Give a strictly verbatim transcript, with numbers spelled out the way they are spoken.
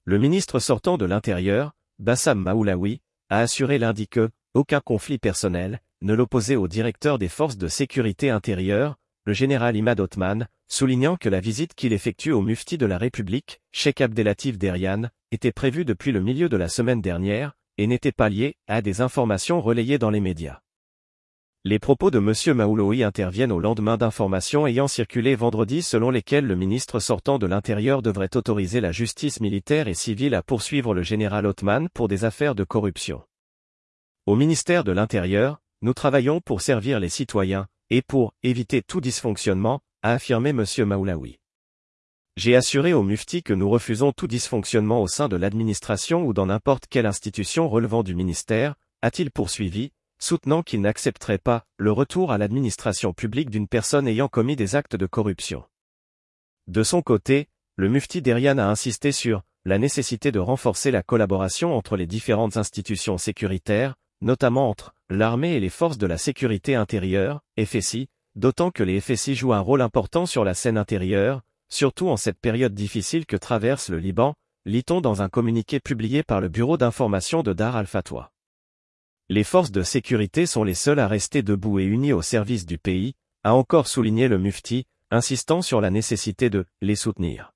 Le ministre sortant de l'Intérieur, Bassam Maoulaoui, a assuré lundi que aucun conflit personnel ne l'opposait au directeur des forces de sécurité intérieure, le général Imad Othman, soulignant que la visite qu'il effectue au mufti de la République, Cheikh Abdellatif Deryan, était prévue depuis le milieu de la semaine dernière et n'était pas liée à des informations relayées dans les médias. Les propos de M. Maoulaoui interviennent au lendemain d'informations ayant circulé vendredi selon lesquelles le ministre sortant de l'Intérieur devrait autoriser la justice militaire et civile à poursuivre le général Othman pour des affaires de corruption. Au ministère de l'Intérieur, nous travaillons pour servir les citoyens et pour éviter tout dysfonctionnement, a affirmé M. Maoulaoui. J'ai assuré au mufti que nous refusons tout dysfonctionnement au sein de l'administration ou dans n'importe quelle institution relevant du ministère, a-t-il poursuivi, soutenant qu'il n'accepterait pas le retour à l'administration publique d'une personne ayant commis des actes de corruption. De son côté, le mufti Deryan a insisté sur la nécessité de renforcer la collaboration entre les différentes institutions sécuritaires, notamment entre l'armée et les forces de la sécurité intérieure, F S I, d'autant que les F S I jouent un rôle important sur la scène intérieure, surtout en cette période difficile que traverse le Liban, lit-on dans un communiqué publié par le bureau d'information de Dar al-Fatwa. Les forces de sécurité sont les seules à rester debout et unies au service du pays, a encore souligné le mufti, insistant sur la nécessité de les soutenir.